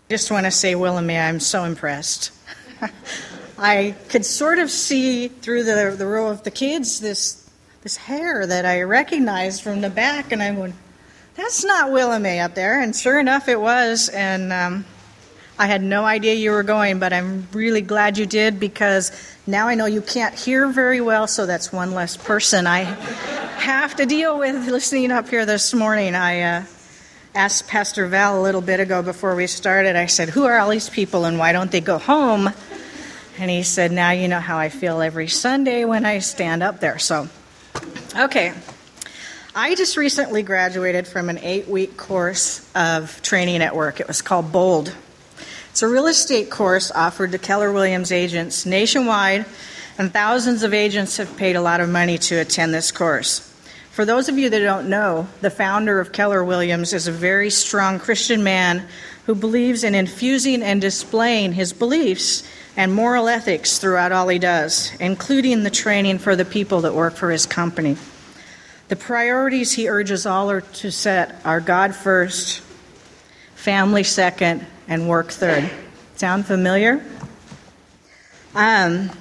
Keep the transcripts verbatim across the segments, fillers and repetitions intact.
Just want to say, Willamette, I'm so impressed. I could sort of see through the the row of the kids this this hair that I recognized from the back, and I went, that's not Willamette up there. And sure enough, it was. And um, I had no idea you were going, but I'm really glad you did, because now I know you can't hear very well, so that's one less person I have to deal with listening up here this morning. I uh, asked Pastor Val a little bit ago before we started, I said, who are all these people and why don't they go home? And he said, now you know how I feel every Sunday when I stand up there. So, okay. I just recently graduated from an eight-week course of training at work. It was called BOLD. It's a real estate course offered to Keller Williams agents nationwide, and thousands of agents have paid a lot of money to attend this course. For those of you that don't know, the founder of Keller Williams is a very strong Christian man who believes in infusing and displaying his beliefs and moral ethics throughout all he does, including the training for the people that work for his company. The priorities he urges all are to set are God first, family second, and work third. Sound familiar? Um,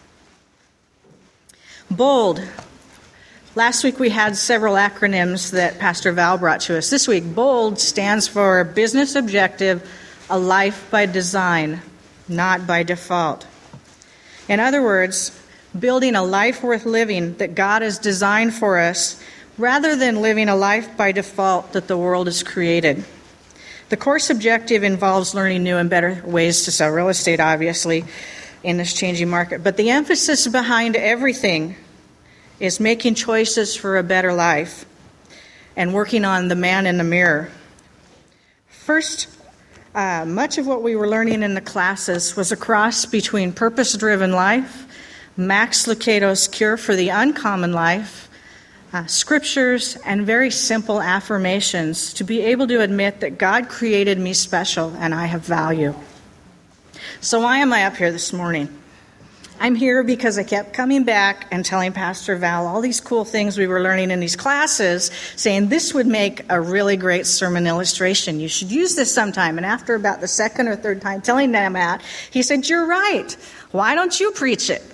BOLD. Last week we had several acronyms that Pastor Val brought to us. This week, BOLD stands for Business Objective, a Life by Design, not by default. In other words, building a life worth living that God has designed for us, rather than living a life by default that the world has created. The course objective involves learning new and better ways to sell real estate, obviously, in this changing market. But the emphasis behind everything is making choices for a better life and working on the man in the mirror. First, uh, much of what we were learning in the classes was a cross between Purpose-Driven Life, Max Lucado's Cure for the Uncommon Life, uh, scriptures, and very simple affirmations to be able to admit that God created me special and I have value. So why am I up here this morning? I'm here because I kept coming back and telling Pastor Val all these cool things we were learning in these classes, saying this would make a really great sermon illustration. You should use this sometime. And after about the second or third time telling them that, he said, you're right. Why don't you preach it?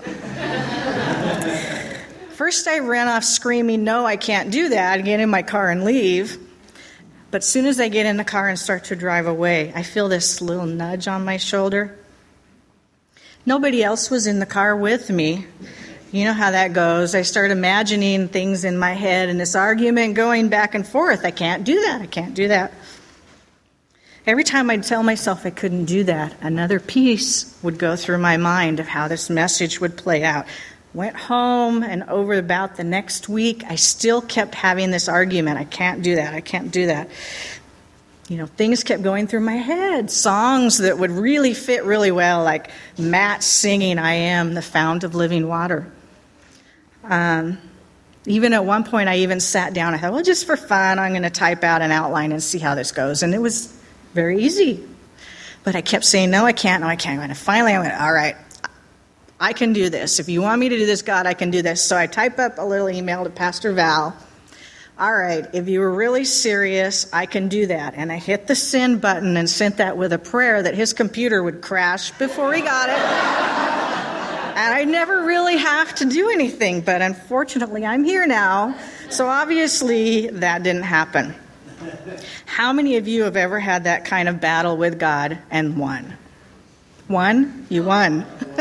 First I ran off screaming, no, I can't do that, get in my car and leave. But as soon as I get in the car and start to drive away, I feel this little nudge on my shoulder. Nobody else was in the car with me. You know how that goes. I start imagining things in my head and this argument going back and forth. I can't do that. I can't do that. Every time I'd tell myself I couldn't do that, another piece would go through my mind of how this message would play out. Went home, and over about the next week, I still kept having this argument. I can't do that. I can't do that. You know, things kept going through my head, songs that would really fit really well, like Matt singing, I am the fount of living water. Um, even at one point, I even sat down. I thought, well, just for fun, I'm going to type out an outline and see how this goes. And it was very easy. But I kept saying, no, I can't, no, I can't. And finally, I went, all right, I can do this. If you want me to do this, God, I can do this. So I type up a little email to Pastor Val. All right, if you were really serious, I can do that. And I hit the send button and sent that with a prayer that his computer would crash before he got it. And I never really have to do anything, but unfortunately I'm here now. So obviously that didn't happen. How many of you have ever had that kind of battle with God and won? Won? You won.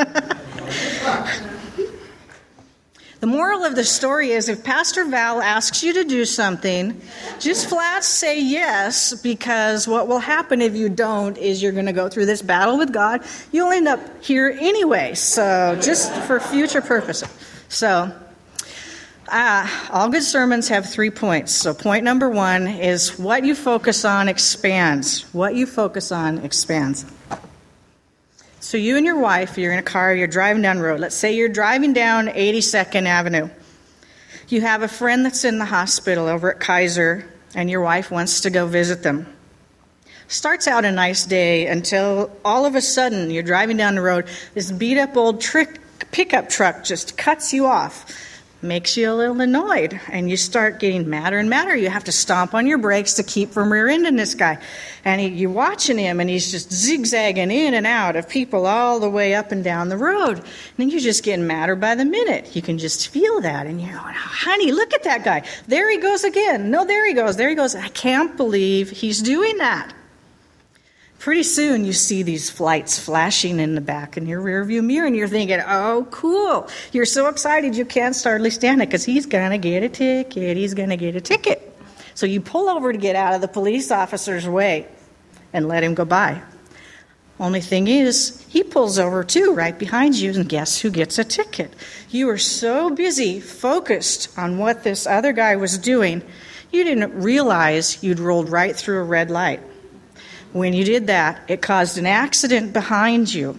The moral of the story is if Pastor Val asks you to do something, just flat say yes, because what will happen if you don't is you're going to go through this battle with God. You'll end up here anyway, so just for future purposes. So uh, all good sermons have three points. So point number one is what you focus on expands. What you focus on expands. So you and your wife, you're in a car, you're driving down the road. Let's say you're driving down eighty-second Avenue. You have a friend that's in the hospital over at Kaiser, and your wife wants to go visit them. Starts out a nice day until all of a sudden you're driving down the road, this beat-up old trick, pickup truck just cuts you off. makes you a little annoyed, and you start getting madder and madder. You have to stomp on your brakes to keep from rear-ending this guy. And he, you're watching him, and he's just zigzagging in and out of people all the way up and down the road. And then you're just getting madder by the minute. You can just feel that. And you're going, honey, look at that guy. There he goes again. No, there he goes. There he goes. I can't believe he's doing that. Pretty soon you see these flights flashing in the back in your rearview mirror, and you're thinking, oh, cool. You're so excited you can't hardly stand it because he's going to get a ticket. He's going to get a ticket. So you pull over to get out of the police officer's way and let him go by. Only thing is, he pulls over too right behind you, and guess who gets a ticket? You were so busy, focused on what this other guy was doing, you didn't realize you'd rolled right through a red light. When you did that, it caused an accident behind you.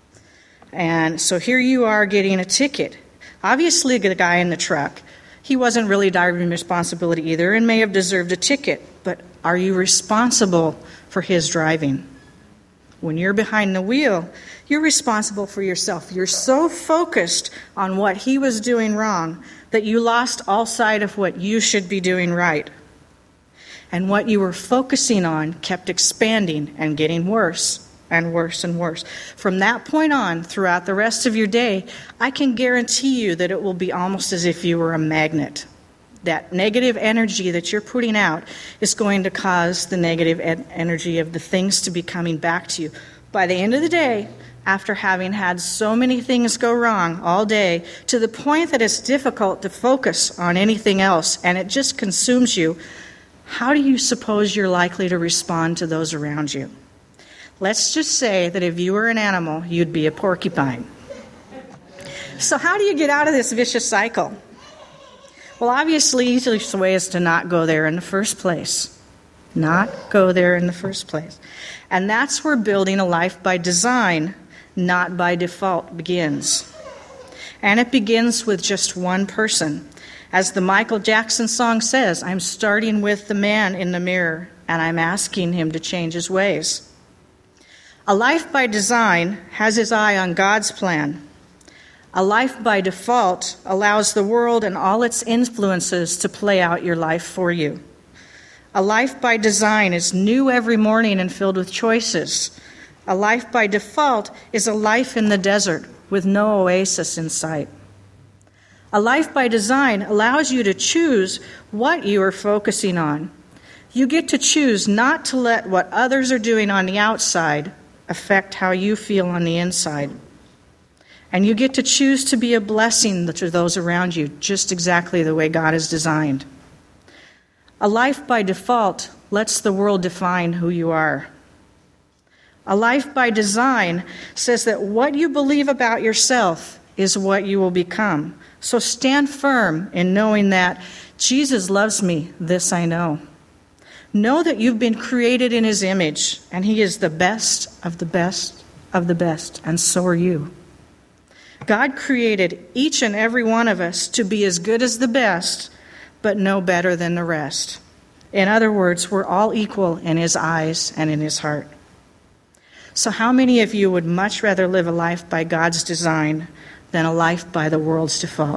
And so here you are getting a ticket. Obviously, the guy in the truck, he wasn't really driving responsibility either and may have deserved a ticket. But are you responsible for his driving? When you're behind the wheel, you're responsible for yourself. You're so focused on what he was doing wrong that you lost all sight of what you should be doing right. And what you were focusing on kept expanding and getting worse and worse and worse. From that point on, throughout the rest of your day, I can guarantee you that it will be almost as if you were a magnet. That negative energy that you're putting out is going to cause the negative ed- energy of the things to be coming back to you. By the end of the day, after having had so many things go wrong all day, to the point that it's difficult to focus on anything else and it just consumes you, how do you suppose you're likely to respond to those around you? Let's just say that if you were an animal, you'd be a porcupine. So how do you get out of this vicious cycle? Well, obviously, the easiest way is to not go there in the first place. Not go there in the first place. And that's where building a life by design, not by default, begins. And it begins with just one person. As the Michael Jackson song says, I'm starting with the man in the mirror, and I'm asking him to change his ways. A life by design has his eye on God's plan. A life by default allows the world and all its influences to play out your life for you. A life by design is new every morning and filled with choices. A life by default is a life in the desert with no oasis in sight. A life by design allows you to choose what you are focusing on. You get to choose not to let what others are doing on the outside affect how you feel on the inside. And you get to choose to be a blessing to those around you, just exactly the way God has designed. A life by default lets the world define who you are. A life by design says that what you believe about yourself is what you will become. So stand firm in knowing that Jesus loves me, this I know. Know that you've been created in his image, and he is the best of the best of the best, and so are you. God created each and every one of us to be as good as the best, but no better than the rest. In other words, we're all equal in his eyes and in his heart. So how many of you would much rather live a life by God's design than a life by the world's default?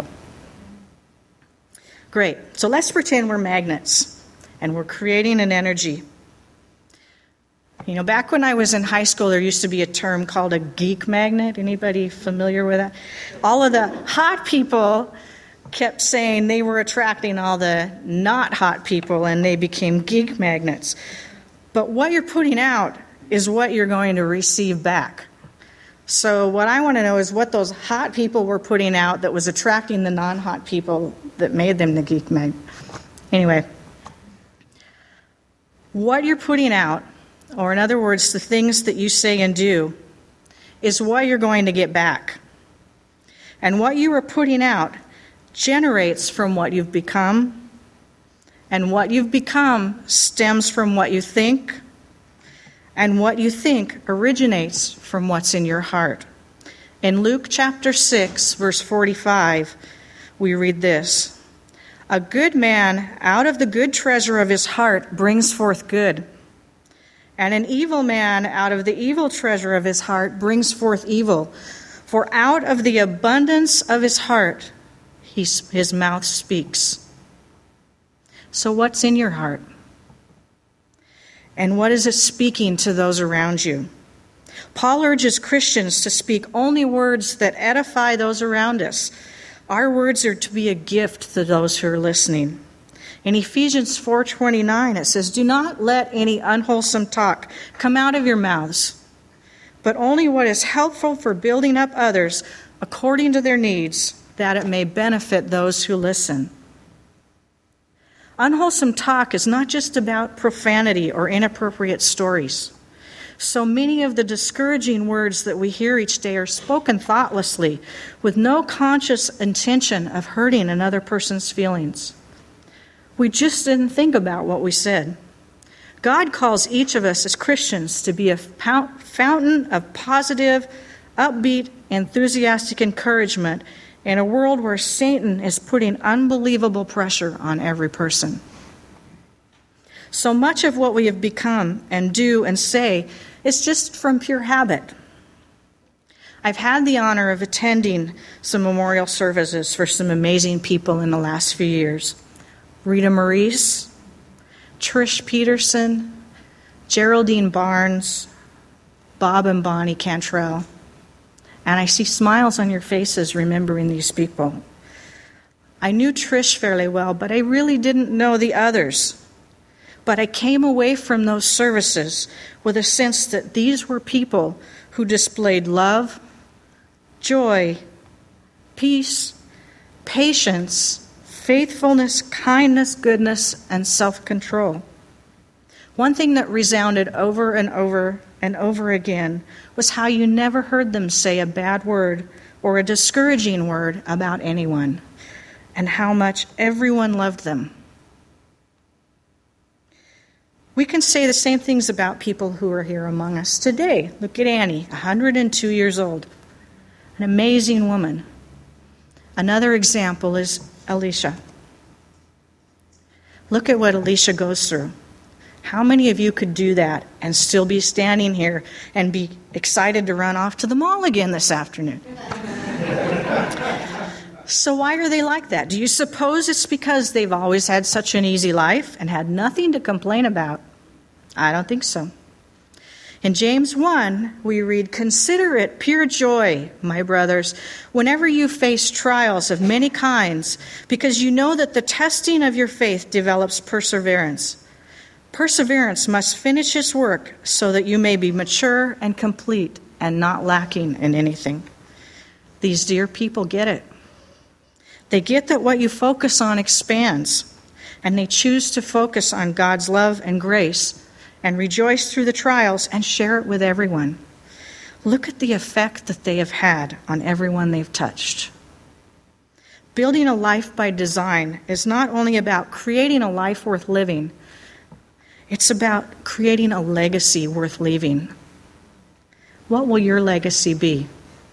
Great. So let's pretend we're magnets and we're creating an energy. You know, back when I was in high school, there used to be a term called a geek magnet. Anybody familiar with that? All of the hot people kept saying they were attracting all the not hot people, and they became geek magnets. But what you're putting out is what you're going to receive back. So what I want to know is what those hot people were putting out that was attracting the non-hot people that made them the geek magnet. Anyway, what you're putting out, or in other words, the things that you say and do, is what you're going to get back. And what you are putting out generates from what you've become, and what you've become stems from what you think, and what you think originates from what's in your heart. In Luke chapter six, verse forty-five, we read this: "A good man out of the good treasure of his heart brings forth good, and an evil man out of the evil treasure of his heart brings forth evil. For out of the abundance of his heart He's, his mouth speaks. So what's in your heart? And what is it speaking to those around you? Paul urges Christians to speak only words that edify those around us. Our words are to be a gift to those who are listening. In Ephesians four twenty-nine, it says, "Do not let any unwholesome talk come out of your mouths, but only what is helpful for building up others according to their needs, that it may benefit those who listen." Unwholesome talk is not just about profanity or inappropriate stories. So many of the discouraging words that we hear each day are spoken thoughtlessly, with no conscious intention of hurting another person's feelings. We just didn't think about what we said. God calls each of us as Christians to be a fountain of positive, upbeat, enthusiastic encouragement in a world where Satan is putting unbelievable pressure on every person. So much of what we have become and do and say is just from pure habit. I've had the honor of attending some memorial services for some amazing people in the last few years. Rita Maurice, Trish Peterson, Geraldine Barnes, Bob and Bonnie Cantrell. And I see smiles on your faces remembering these people. I knew Trish fairly well, but I really didn't know the others. But I came away from those services with a sense that these were people who displayed love, joy, peace, patience, faithfulness, kindness, goodness, and self-control. One thing that resounded over and over and over again was how you never heard them say a bad word or a discouraging word about anyone, and how much everyone loved them. We can say the same things about people who are here among us today. Look at Annie, one hundred two years old, an amazing woman. Another example is Alicia. Look at what Alicia goes through. How many of you could do that and still be standing here and be excited to run off to the mall again this afternoon? So why are they like that? Do you suppose it's because they've always had such an easy life and had nothing to complain about? I don't think so. In James one, we read, "Consider it pure joy, my brothers, whenever you face trials of many kinds, because you know that the testing of your faith develops perseverance. Perseverance must finish its work so that you may be mature and complete and not lacking in anything." These dear people get it. They get that what you focus on expands, and they choose to focus on God's love and grace and rejoice through the trials and share it with everyone. Look at the effect that they have had on everyone they've touched. Building a life by design is not only about creating a life worth living, it's about creating a legacy worth leaving. What will your legacy be?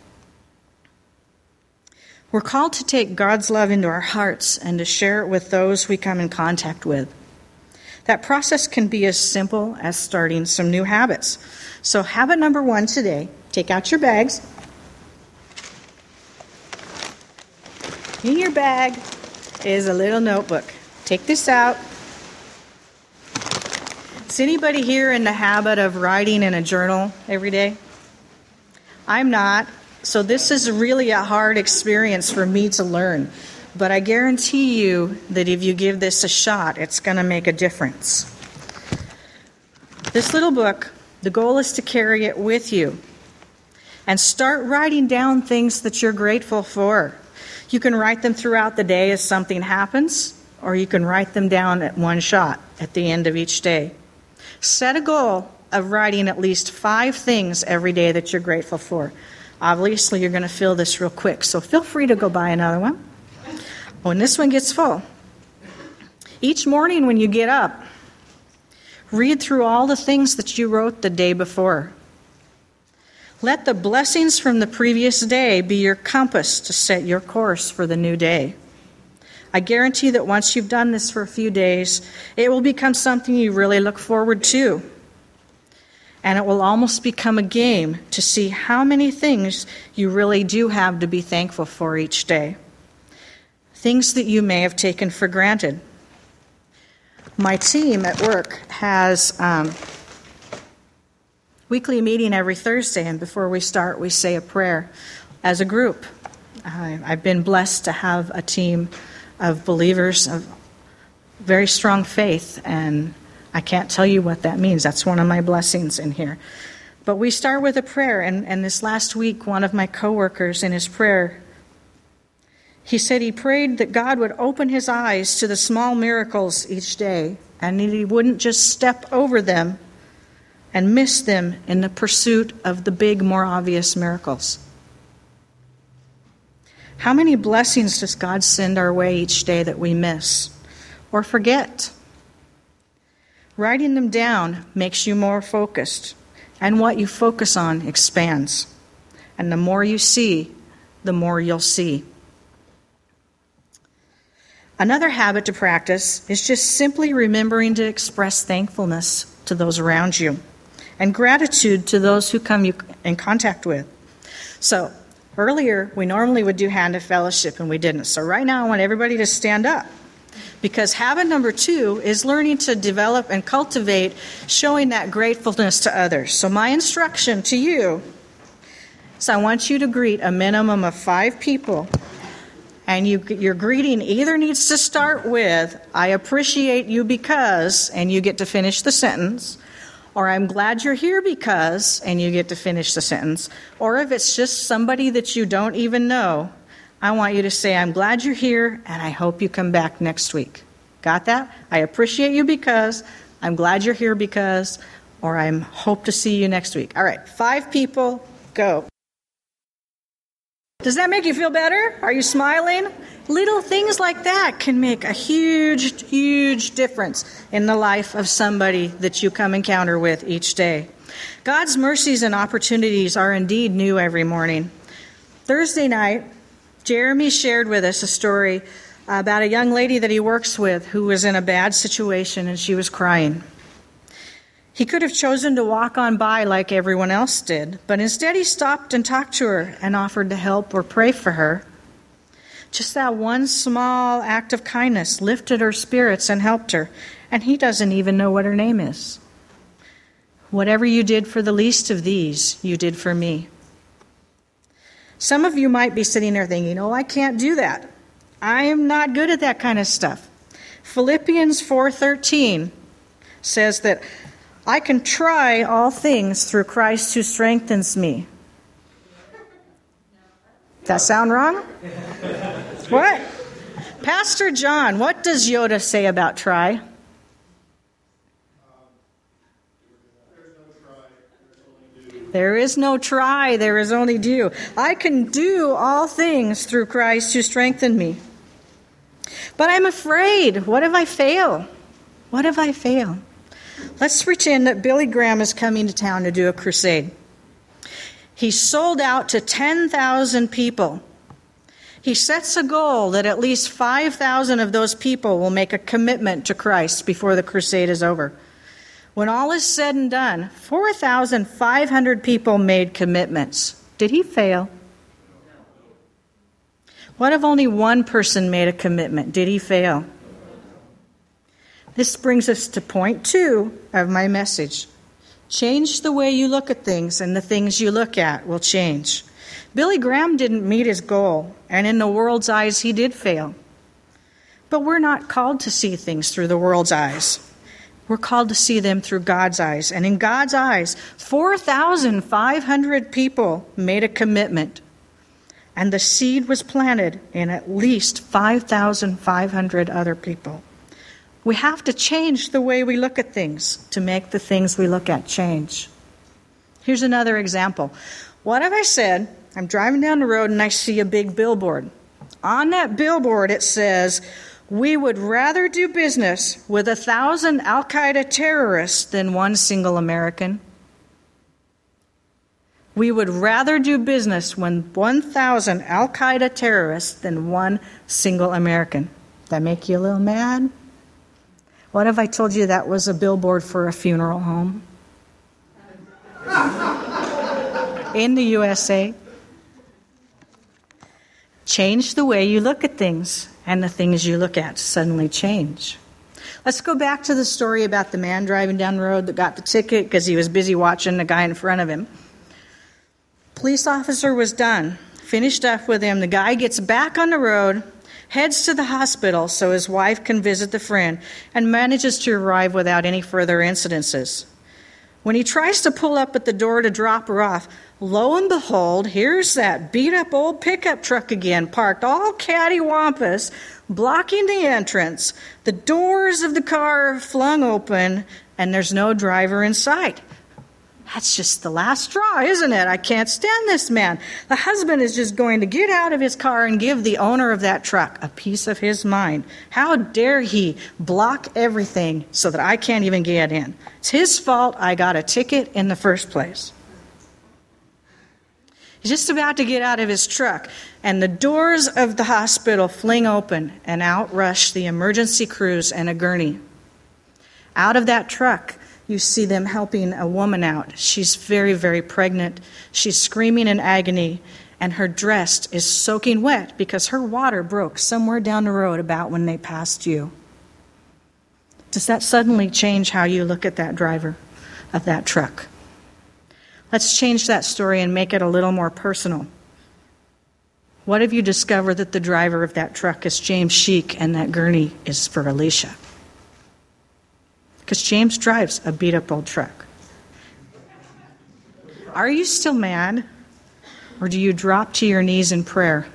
We're called to take God's love into our hearts and to share it with those we come in contact with. That process can be as simple as starting some new habits. So habit number one today, take out your bags. In your bag is a little notebook. Take this out. Is anybody here in the habit of writing in a journal every day? I'm not. So this is really a hard experience for me to learn. But I guarantee you that if you give this a shot, it's going to make a difference. This little book, the goal is to carry it with you and start writing down things that you're grateful for. You can write them throughout the day as something happens, or you can write them down at one shot at the end of each day. Set a goal of writing at least five things every day that you're grateful for. Obviously, you're going to fill this real quick, so feel free to go buy another one when this one gets full. Each morning when you get up, read through all the things that you wrote the day before. Let the blessings from the previous day be your compass to set your course for the new day. I guarantee that once you've done this for a few days, it will become something you really look forward to. And it will almost become a game to see how many things you really do have to be thankful for each day. things that you may have taken for granted. My team at work has um, weekly meeting every Thursday, and before we start, we say a prayer as a group. Uh, I've been blessed to have a team of believers of very strong faith, and I can't tell you what that means. That's one of my blessings in here. But we start with a prayer, and, and this last week, one of my coworkers in his prayer, he said he prayed that God would open his eyes to the small miracles each day, and that he wouldn't just step over them and miss them in the pursuit of the big, more obvious miracles. How many blessings does God send our way each day that we miss or forget? Writing them down makes you more focused, and what you focus on expands. And the more you see, the more you'll see. Another habit to practice is just simply remembering to express thankfulness to those around you and gratitude to those who come you in contact with. So, earlier, we normally would do hand of fellowship, and we didn't. So right now, I want everybody to stand up. Because habit number two is learning to develop and cultivate showing that gratefulness to others. So my instruction to you is I want you to greet a minimum of five people. And you, your greeting either needs to start with, I appreciate you because, and you get to finish the sentence. Or I'm glad you're here because, and you get to finish the sentence. Or if it's just somebody that you don't even know, I want you to say, I'm glad you're here, and I hope you come back next week. Got that? I appreciate you because, I'm glad you're here because, or I hope to see you next week. All right, five people, go. Does that make you feel better? Are you smiling? Little things like that can make a huge, huge difference in the life of somebody that you come encounter with each day. God's mercies and opportunities are indeed new every morning. Thursday night, Jeremy shared with us a story about a young lady that he works with who was in a bad situation and she was crying. He could have chosen to walk on by like everyone else did, but instead he stopped and talked to her and offered to help or pray for her. Just that one small act of kindness lifted her spirits and helped her, and he doesn't even know what her name is. Whatever you did for the least of these, you did for me. Some of you might be sitting there thinking, oh, I can't do that. I am not good at that kind of stuff. Philippians four thirteen says that I can try all things through Christ who strengthens me. That sound wrong? What? Pastor John, what does Yoda say about try? There is no try, there is only do. I can do all things through Christ who strengthened me. But I'm afraid. What if I fail? What if I fail? Let's pretend that Billy Graham is coming to town to do a crusade. He's sold out to ten thousand people. He sets a goal that at least five thousand of those people will make a commitment to Christ before the crusade is over. When all is said and done, four thousand five hundred people made commitments. Did he fail? What if only one person made a commitment? Did he fail? This brings us to point two of my message. Change the way you look at things, and the things you look at will change. Billy Graham didn't meet his goal, and in the world's eyes, he did fail. But we're not called to see things through the world's eyes. We're called to see them through God's eyes. And in God's eyes, four thousand five hundred people made a commitment. And the seed was planted in at least five thousand five hundred other people. We have to change the way we look at things to make the things we look at change. Here's another example. What if I said, I'm driving down the road and I see a big billboard. On that billboard it says, we would rather do business with a thousand Al-Qaeda terrorists than one single American. We would rather do business with one thousand Al-Qaeda terrorists than one single American. That make you a little mad? What if I told you that was a billboard for a funeral home? In the U S A? Change the way you look at things, and the things you look at suddenly change. Let's go back to the story about the man driving down the road that got the ticket because he was busy watching the guy in front of him. Police officer was done, finished up with him. The guy gets back on the road, heads to the hospital so his wife can visit the friend, and manages to arrive without any further incidences. When he tries to pull up at the door to drop her off, lo and behold, here's that beat-up old pickup truck again, parked all cattywampus, blocking the entrance. The doors of the car are flung open, and there's no driver in sight. That's just the last straw, isn't it? I can't stand this man. The husband is just going to get out of his car and give the owner of that truck a piece of his mind. How dare he block everything so that I can't even get in? It's his fault I got a ticket in the first place. He's just about to get out of his truck, and the doors of the hospital fling open, and out rush the emergency crews and a gurney. Out of that truck, you see them helping a woman out. She's very, very pregnant. She's screaming in agony, and her dress is soaking wet because her water broke somewhere down the road about when they passed you. Does that suddenly change how you look at that driver of that truck? Let's change that story and make it a little more personal. What if you discover that the driver of that truck is James Sheik and that gurney is for Alicia? Because James drives a beat-up old truck. Are you still mad? Or do you drop to your knees in prayer?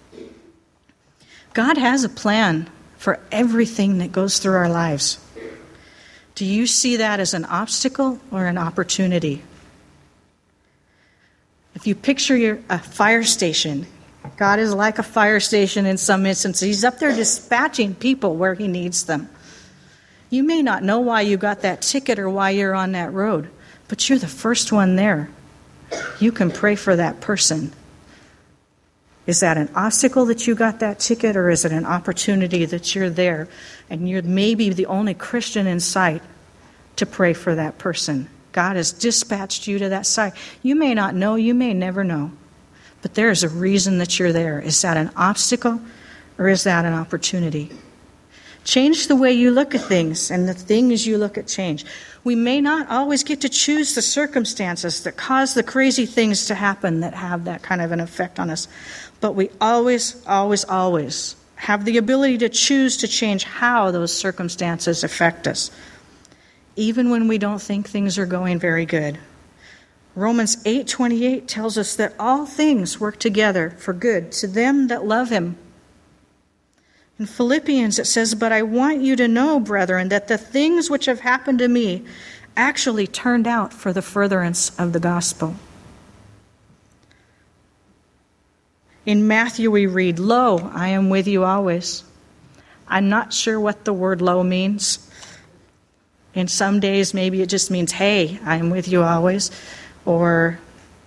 God has a plan for everything that goes through our lives. Do you see that as an obstacle or an opportunity? If you picture your, a fire station, God is like a fire station in some instances. He's up there dispatching people where he needs them. You may not know why you got that ticket or why you're on that road, but you're the first one there. You can pray for that person. Is that an obstacle that you got that ticket, or is it an opportunity that you're there and you're maybe the only Christian in sight to pray for that person? God has dispatched you to that site. You may not know, you may never know, but there's a reason that you're there. Is that an obstacle or is that an opportunity? Change the way you look at things, and the things you look at change. We may not always get to choose the circumstances that cause the crazy things to happen that have that kind of an effect on us, but we always, always, always have the ability to choose to change how those circumstances affect us, even when we don't think things are going very good. Romans eight twenty-eight tells us that all things work together for good to them that love him. In Philippians it says, "But I want you to know, brethren, that the things which have happened to me actually turned out for the furtherance of the gospel." In Matthew we read, "Lo, I am with you always." I'm not sure what the word "lo" means. In some days maybe it just means, "Hey, I am with you always." Or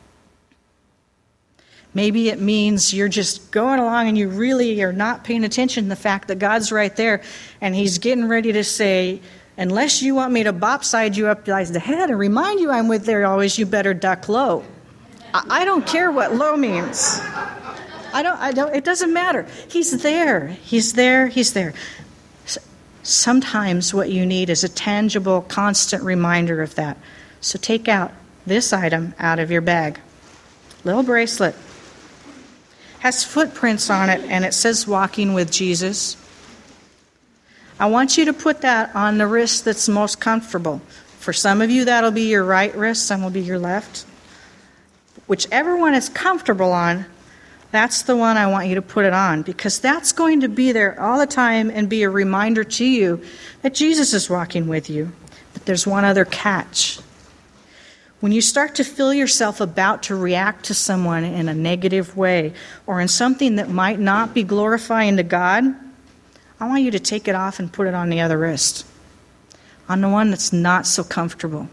maybe it means you're just going along and you really are not paying attention to the fact that God's right there and he's getting ready to say, "Unless you want me to bopside you upside the head and remind you I'm with there always, you better duck low." I don't care what low means. I don't, I don't, it doesn't matter. He's there. He's there. He's there. Sometimes what you need is a tangible, constant reminder of that. So take out this item out of your bag. Little bracelet. Has footprints on it, and it says "Walking with Jesus." I want you to put that on the wrist that's most comfortable. For some of you, that'll be your right wrist, some will be your left. Whichever one is comfortable on, that's the one I want you to put it on, because that's going to be there all the time and be a reminder to you that Jesus is walking with you. But there's one other catch. When you start to feel yourself about to react to someone in a negative way or in something that might not be glorifying to God, I want you to take it off and put it on the other wrist, on the one that's not so comfortable.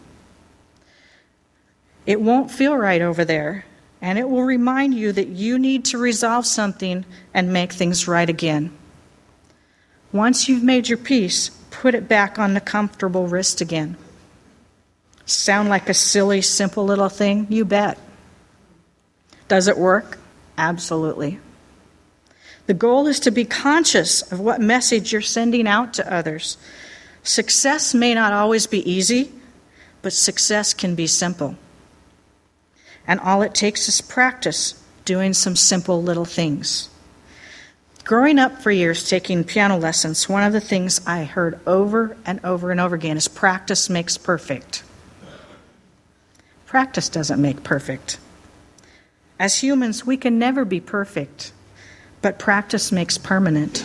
It won't feel right over there, and it will remind you that you need to resolve something and make things right again. Once you've made your peace, put it back on the comfortable wrist again. Sound like a silly, simple little thing? You bet. Does it work? Absolutely. The goal is to be conscious of what message you're sending out to others. Success may not always be easy, but success can be simple. And all it takes is practice doing some simple little things. Growing up for years taking piano lessons, one of the things I heard over and over and over again is practice makes perfect. Practice doesn't make perfect. As humans, we can never be perfect, but practice makes permanent.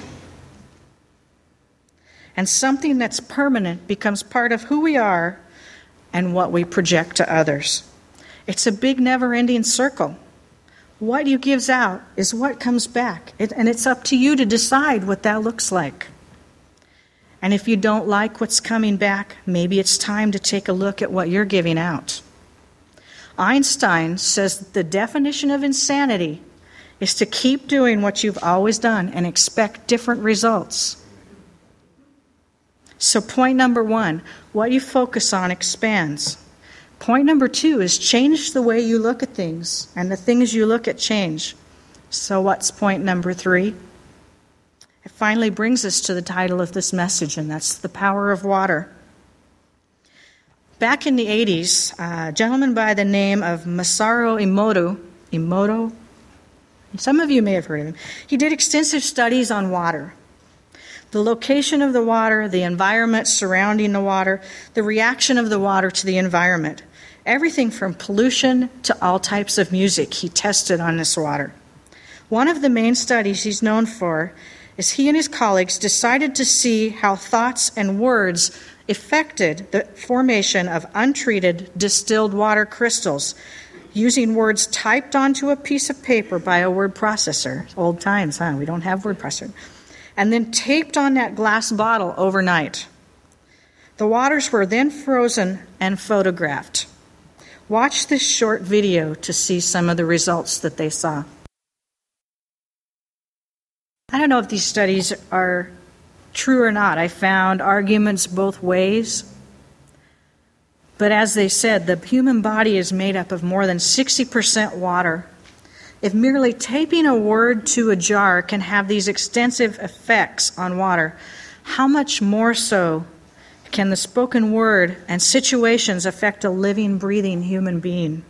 And something that's permanent becomes part of who we are and what we project to others. It's a big, never-ending circle. What you gives out is what comes back, it, and it's up to you to decide what that looks like. And if you don't like what's coming back, maybe it's time to take a look at what you're giving out. Einstein says that the definition of insanity is to keep doing what you've always done and expect different results. So point number one, what you focus on expands. Point number two is change the way you look at things, and the things you look at change. So what's point number three? It finally brings us to the title of this message, and that's the power of water. Back in the eighties, a gentleman by the name of Masaru Emoto, Emoto, some of you may have heard of him, he did extensive studies on water. The location of the water, the environment surrounding the water, the reaction of the water to the environment. Everything from pollution to all types of music he tested on this water. One of the main studies he's known for is he and his colleagues decided to see how thoughts and words affected the formation of untreated distilled water crystals using words typed onto a piece of paper by a word processor. Old times, huh? We don't have word processor. And then taped on that glass bottle overnight. The waters were then frozen and photographed. Watch this short video to see some of the results that they saw. I don't know if these studies are true or not. I found arguments both ways. But as they said, the human body is made up of more than sixty percent water. If merely taping a word to a jar can have these extensive effects on water, how much more so can the spoken word and situations affect a living, breathing human being?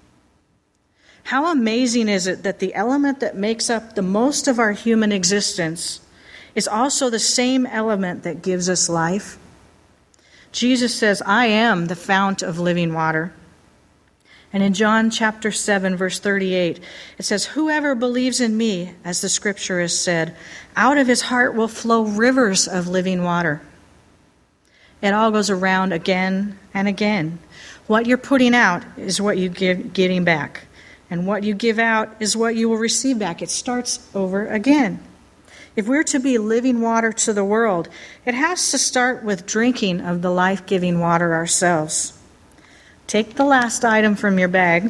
How amazing is it that the element that makes up the most of our human existence is also the same element that gives us life? Jesus says, I am the fount of living water. And in John chapter seven, verse thirty-eight, it says, whoever believes in me, as the scripture has said, out of his heart will flow rivers of living water. It all goes around again and again. What you're putting out is what you give getting back. And what you give out is what you will receive back. It starts over again. If we're to be living water to the world, it has to start with drinking of the life-giving water ourselves. Take the last item from your bag.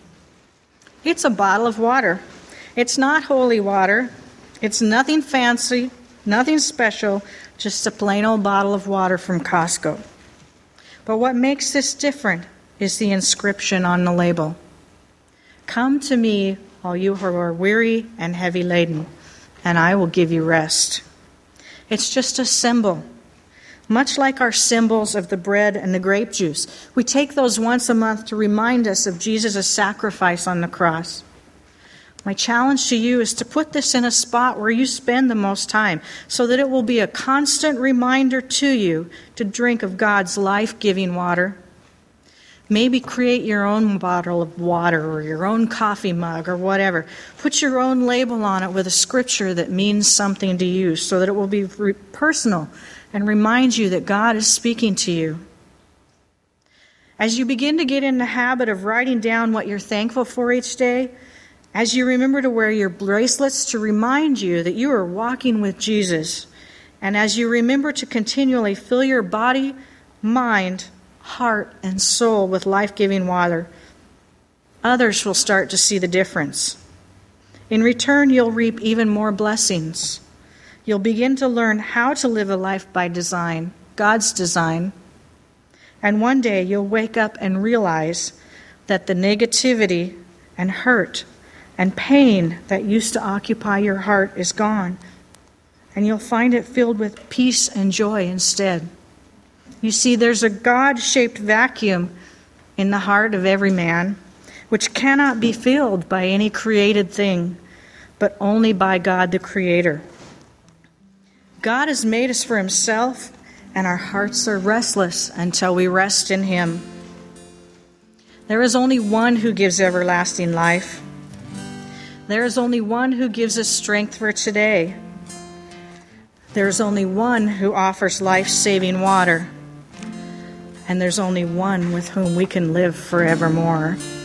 It's a bottle of water. It's not holy water. It's nothing fancy, nothing special, just a plain old bottle of water from Costco. But what makes this different is the inscription on the label. Come to me, all you who are weary and heavy laden, and I will give you rest. It's just a symbol. Much like our symbols of the bread and the grape juice, we take those once a month to remind us of Jesus' sacrifice on the cross. My challenge to you is to put this in a spot where you spend the most time, so that it will be a constant reminder to you to drink of God's life-giving water. Maybe create your own bottle of water or your own coffee mug or whatever. Put your own label on it with a scripture that means something to you, so that it will be personal and remind you that God is speaking to you. As you begin to get in the habit of writing down what you're thankful for each day, as you remember to wear your bracelets to remind you that you are walking with Jesus, and as you remember to continually fill your body, mind, heart, and soul with life-giving water, others will start to see the difference. In return, you'll reap even more blessings. You'll begin to learn how to live a life by design, God's design. And one day you'll wake up and realize that the negativity and hurt and pain that used to occupy your heart is gone, and you'll find it filled with peace and joy instead. You see, there's a God-shaped vacuum in the heart of every man, which cannot be filled by any created thing, but only by God the Creator. God has made us for himself, and our hearts are restless until we rest in him. There is only one who gives everlasting life. There is only one who gives us strength for today. There is only one who offers life-saving water. And there's only one with whom we can live forevermore.